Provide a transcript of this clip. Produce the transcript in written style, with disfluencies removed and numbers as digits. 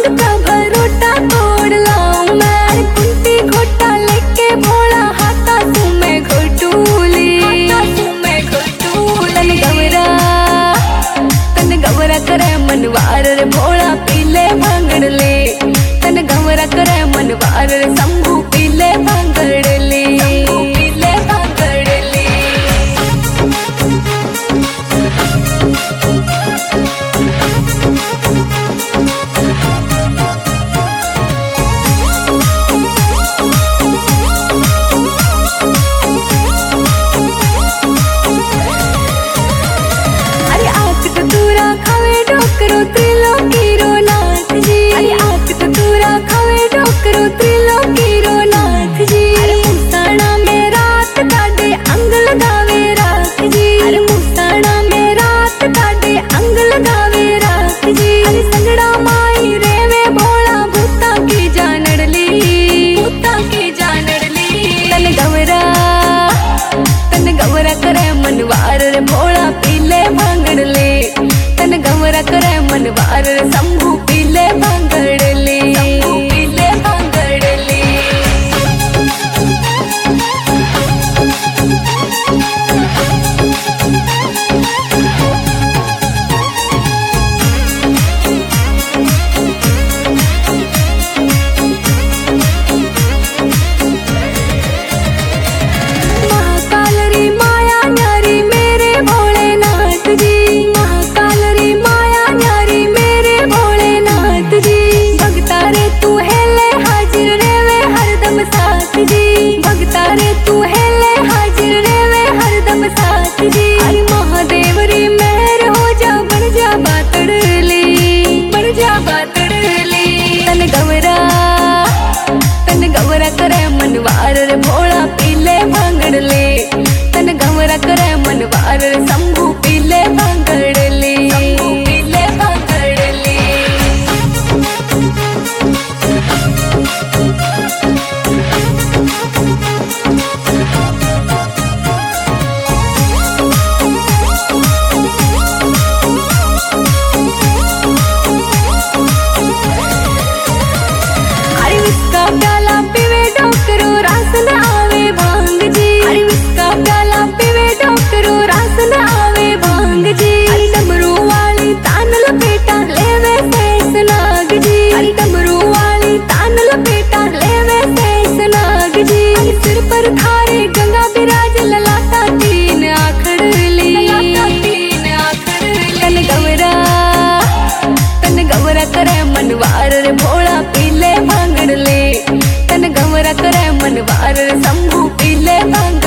भांग का भरोटा तोड़ लाऊं मैं। कुंती घोटा लेके भोला हाथा तू मैं घोटूली, तन गवरा करे मनवार रे भोला पीले भांगड़ ले। तन गवरा करे मनवार रे शंभू पीले भांगड़ ले। मनवार रे भोला पीले भांगड़ ले। तन गवरा करे मनवार रे शंभू पीले भांगड़ ले। तू है ले हाजिर रे वे हरदम साथ जी। अरे महादेव रे मेहर हो जा बन जा बातड़ली, बन जा बातड़ली। तन गवरा करे मनवार रे भोला पीले भांगड़ ले। तन गवरा करे मनवार रे शंभू पीले भांगड़ ले। प्याला पीवे डॉक्टरो रास न आवे भांग जी। अरे विस्का प्याला पीवे डॉक्टरो रास न आवे भांग जी। अरे डमरू वाली तान लपेटा लेवे शेष नाग जी। अरे डमरू वाली तान लपेटा लेवे शेष नाग जी। अरे सिर पर थारे गंगा बिराज ललाटा तीन आखड़ ली। तन गवरा करे मनवार रे भोला पीले भांगड़ ले। तन गवरा करे मनवार रे शंभू पीले भांगड़